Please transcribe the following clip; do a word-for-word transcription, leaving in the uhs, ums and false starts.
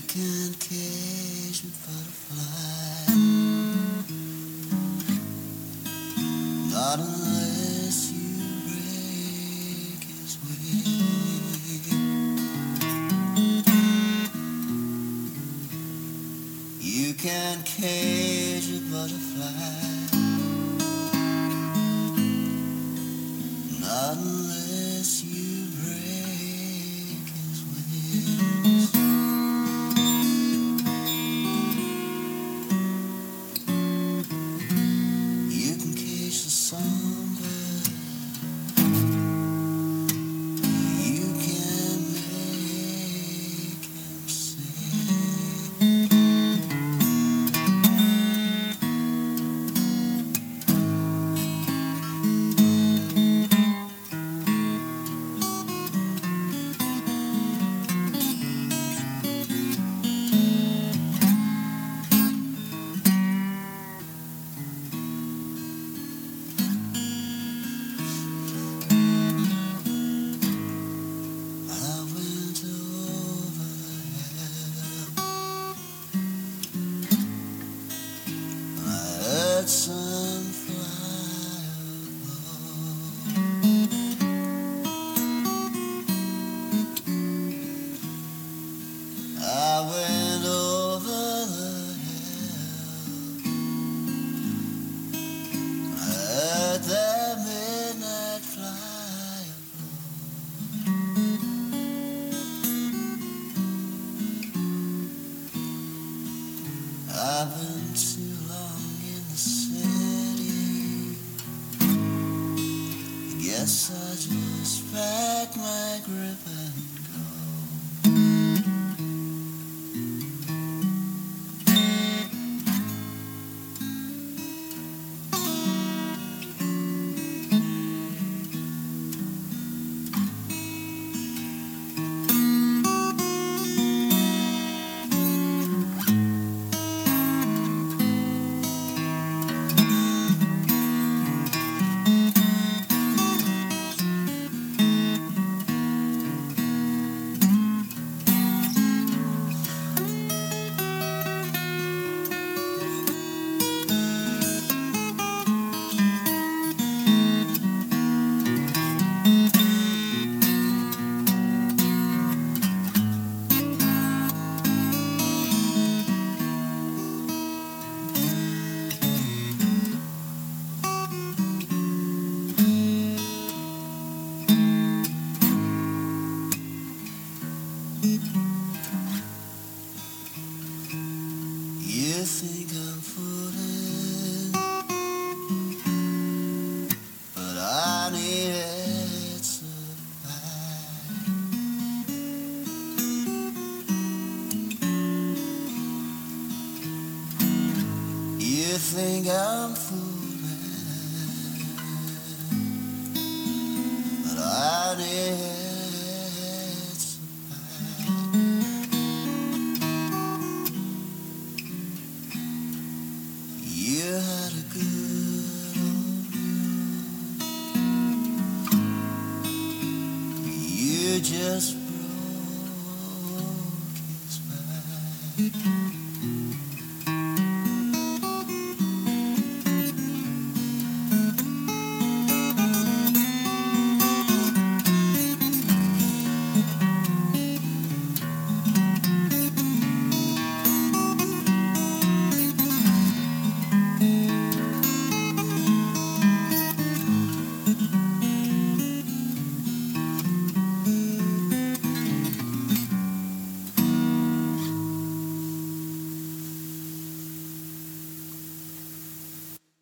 can't cage a butterfly, not unless you break his wing. You can't cage a butterfly, not unless you break his wings. You can cage the songbird, you can make him sing. I went over hell, I heard some fly above. I went over the hill, I heard that midnight fly above. I've been too long in the city, guess I just pack my grip and go. You think I'm fooling, but I need it so bad. You think I'm fooling, but I need it so bad. You had a good old you, you just broke his back.